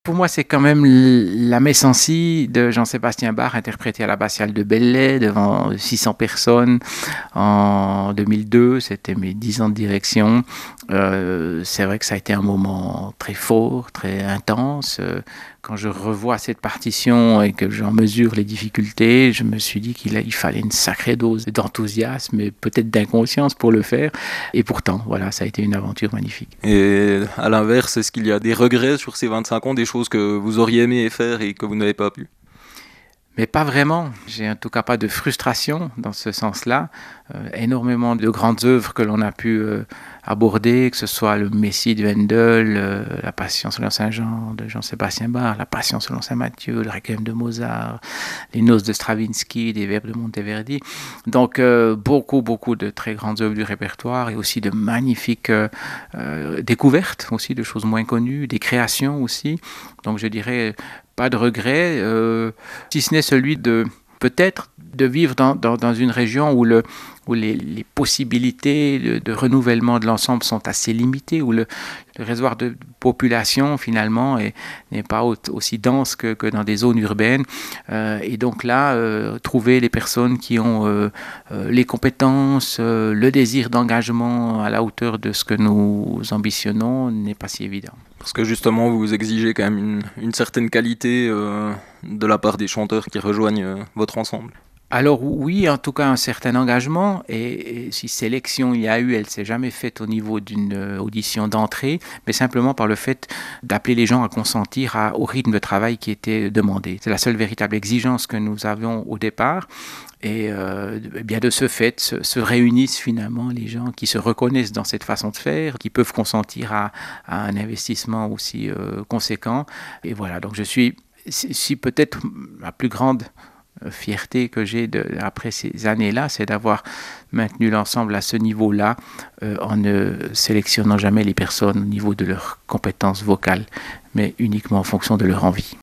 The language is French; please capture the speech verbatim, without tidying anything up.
Pour moi, c'est quand même l la Messancy de Jean-Sébastien Bach, interprétée à l'Abbatiale de Belley devant six cents personnes en deux mille deux. C'était mes dix ans de direction. Heu, c'est vrai que ça a été un moment très fort, très intense. Heu, quand je revois cette partition et que j'en mesure les difficultés, je me suis dit qu'il a il fallait une sacrée dose d'enthousiasme et peut-être d'inconscience pour le faire. Et pourtant, voilà, ça a été une aventure magnifique. Et à l'inverse, est-ce qu'il y a des regrets sur ces vingt-cinq ans, des choses que vous auriez aimé faire et que vous n'avez pas pu? Mais pas vraiment. J'ai en tout cas pas de frustration dans ce sens-là. Heu, énormément de grandes œuvres que l'on a pu, heu, aborder, que ce soit le Messie de Handel, heu, la Passion selon saint Jean de Jean-Sébastien Bach, la Passion selon saint Matthieu, le Requiem de Mozart, les Noces de Stravinsky, des Vers de Monteverdi. Donc heu, beaucoup, beaucoup de très grandes œuvres du répertoire et aussi de magnifiques, heu heu, découvertes aussi de choses moins connues, des créations aussi. Donc je dirais pas de regret, heu, si ce n'est celui de peut-être de vivre dans dans dans une région où le où les les possibilités de de renouvellement de l'ensemble sont assez limitées, où le le réservoir de population finalement est n'est pas au aussi dense que que dans des zones urbaines. Heu et donc là, heu, trouver les personnes qui ont, heu heu, les compétences, heu, le désir d'engagement à la hauteur de ce que nous ambitionnons n'est pas si évident. Parce que justement, vous exigez quand même une, une certaine qualité euh, de la part des chanteurs qui rejoignent euh, votre ensemble. Alors oui, en tout cas un certain engagement et et si sélection il y a eu, elle s'est jamais faite au niveau d'une, heu, audition d'entrée, mais simplement par le fait d'appeler les gens à consentir à au rythme de travail qui était demandé. C'est la seule véritable exigence que nous avions au départ et heu, d bien de ce fait se se réunissent finalement les gens qui se reconnaissent dans cette façon de faire, qui peuvent consentir à à un investissement aussi, heu, conséquent et voilà donc je suis si si peut-être ma plus grande fierté que j'ai de après ces années-là, c'est d'avoir maintenu l'ensemble à ce niveau-là, heu, en ne sélectionnant jamais les personnes au niveau de leurs compétences vocales, mais uniquement en fonction de leur envie.